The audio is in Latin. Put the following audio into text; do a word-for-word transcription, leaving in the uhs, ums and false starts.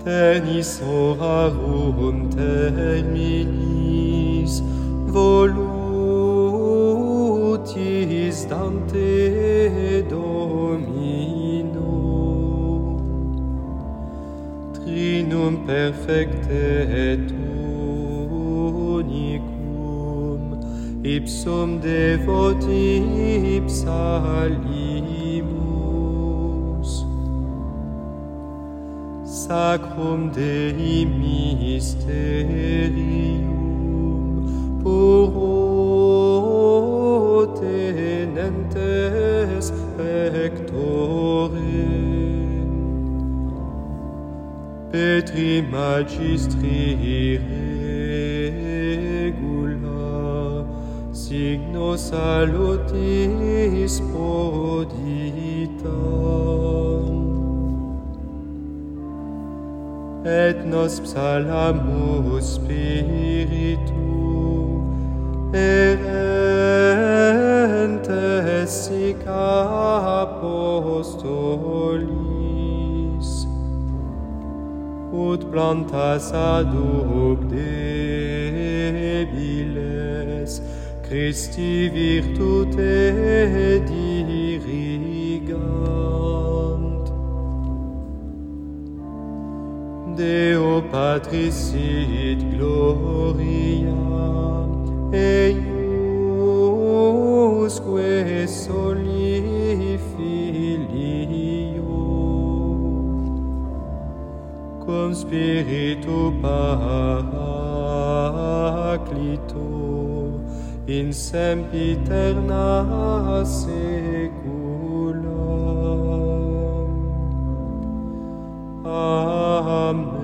Tenis orarum terminis volutis Dante Domino. Trinum perfecte et unicum, ipsum devoti ipsalimus. Sacrum Dei mysterium puro tenentes pectore. Petri magistri regula, signo salutis proditam. Et nos psalamus spiritu erentes sic apostolis, ut plantas ad hoc debiles Christi virtute dirigant. Deo Patris sit gloria eiusque soli Filio, cum Spiritu Paraclito in sempiterna secula. Amen.